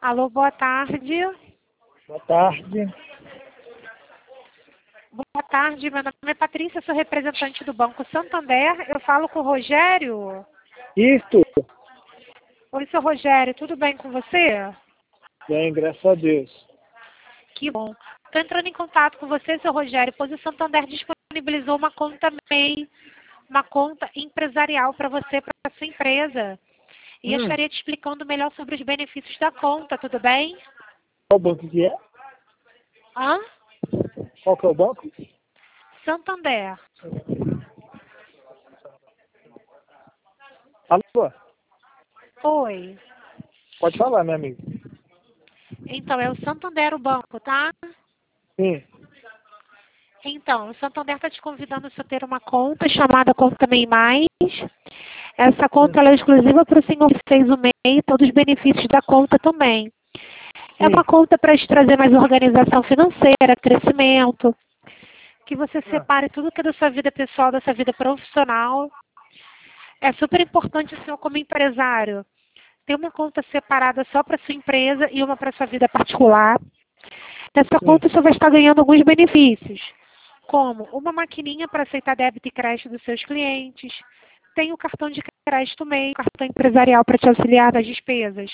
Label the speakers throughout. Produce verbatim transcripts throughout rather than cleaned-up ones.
Speaker 1: Alô, boa tarde.
Speaker 2: Boa tarde.
Speaker 1: Boa tarde, meu nome é Patrícia, sou representante do Banco Santander. Eu falo com o Rogério.
Speaker 2: Isto?
Speaker 1: Oi, seu Rogério, tudo bem com você?
Speaker 2: Bem, graças a Deus.
Speaker 1: Que bom. Estou entrando em contato com você, seu Rogério, pois o Santander disponibilizou uma conta M E I, uma conta empresarial para você, para a sua empresa. E eu
Speaker 2: Hum,
Speaker 1: estaria te explicando melhor sobre os benefícios da conta, tudo bem?
Speaker 2: qual banco que é?
Speaker 1: Hã?
Speaker 2: Qual que é o banco?
Speaker 1: Santander.
Speaker 2: Alô?
Speaker 1: Oi.
Speaker 2: Pode falar, meu amigo.
Speaker 1: Então, é o Santander o banco, tá?
Speaker 2: Sim.
Speaker 1: Então, o Santander está te convidando a ter uma conta chamada Conta M E I Mais. Essa
Speaker 2: Hum,
Speaker 1: conta ela é exclusiva para o senhor que fez o M E I, todos os benefícios da conta também. É uma
Speaker 2: sim.
Speaker 1: conta para te trazer mais organização financeira, crescimento, que você
Speaker 2: Ah,
Speaker 1: separe tudo que é da sua vida pessoal, da sua vida profissional. É super importante o senhor, como empresário, ter uma conta separada só para sua empresa e uma para sua vida particular. Nessa
Speaker 2: sim.
Speaker 1: conta você vai estar ganhando alguns benefícios, como uma maquininha para aceitar débito e crédito dos seus clientes, tem o cartão de crédito M E I, cartão empresarial para te auxiliar nas despesas.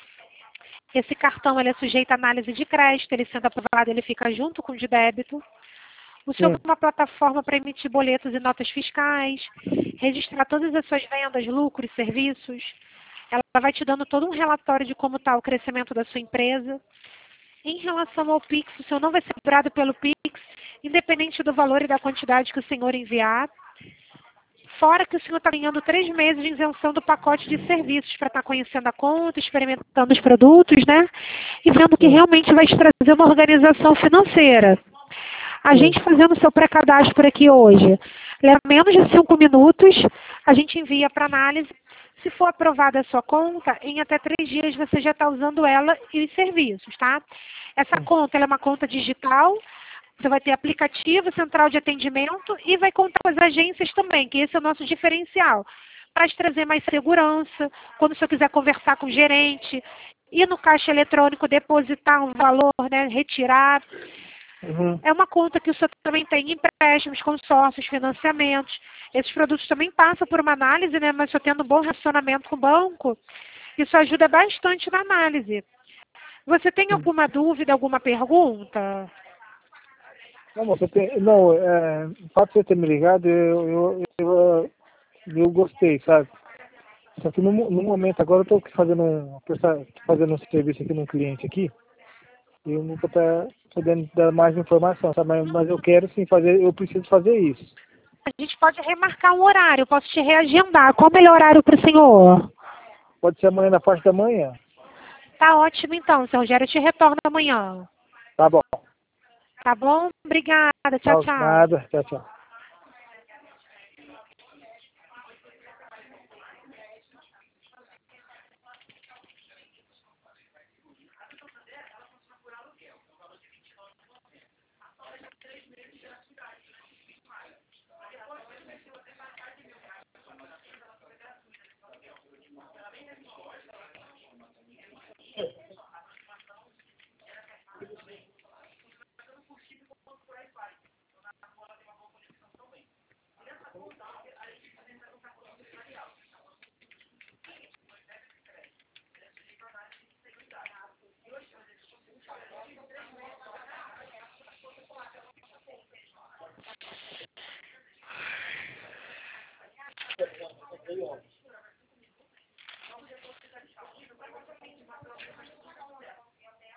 Speaker 1: Esse cartão ele é sujeito à análise de crédito, ele sendo aprovado, ele fica junto com o de débito. O senhor
Speaker 2: Sim.
Speaker 1: tem uma plataforma para emitir boletos e notas fiscais, registrar todas as suas vendas, lucros, serviços. Ela vai te dando todo um relatório de como está o crescimento da sua empresa. Em relação ao Pix, o senhor não vai ser cobrado pelo Pix, independente do valor e da quantidade que o senhor enviar. Fora que o senhor está ganhando três meses de isenção do pacote de serviços para estar conhecendo a conta, experimentando os produtos, né? E vendo que
Speaker 2: Sim.
Speaker 1: realmente vai te trazer uma organização financeira. A
Speaker 2: Sim.
Speaker 1: gente fazendo o seu pré-cadastro por aqui hoje, leva menos de cinco minutos, a gente envia para análise. Se for aprovada a sua conta, em até três dias você já está usando ela e os serviços, tá? Essa
Speaker 2: Sim.
Speaker 1: conta ela é uma conta digital, você vai ter aplicativo, central de atendimento e vai contar com as agências também, que esse é o nosso diferencial. Para te trazer mais segurança, quando o senhor quiser conversar com o gerente, ir no caixa eletrônico, depositar um valor, né, retirar.
Speaker 2: Uhum.
Speaker 1: É uma conta que o senhor também tem empréstimos, consórcios, financiamentos. Esses produtos também passam por uma análise, né, mas o senhor tendo um bom relacionamento com o banco, isso ajuda bastante na análise. Você tem
Speaker 2: Sim.
Speaker 1: alguma dúvida, alguma pergunta?
Speaker 2: Não, você tem. Não, é, o fato de você ter me ligado, eu, eu, eu, eu gostei, sabe? Só que no, mo- no momento agora eu estou fazendo um, presta- fazendo um serviço aqui num cliente aqui, e eu nunca tá podendo dar mais informação, sabe? Mas, mas eu quero sim fazer, eu preciso fazer isso.
Speaker 1: A gente pode remarcar um horário, eu posso te reagendar. Qual o melhor horário para o senhor?
Speaker 2: Pode ser amanhã na parte da manhã.
Speaker 1: Tá ótimo então, seu Rogério, eu te retorno amanhã.
Speaker 2: Tá bom.
Speaker 1: Tá bom? Obrigada, tchau,
Speaker 2: Não,
Speaker 1: tchau.
Speaker 2: nada. Tchau, tchau.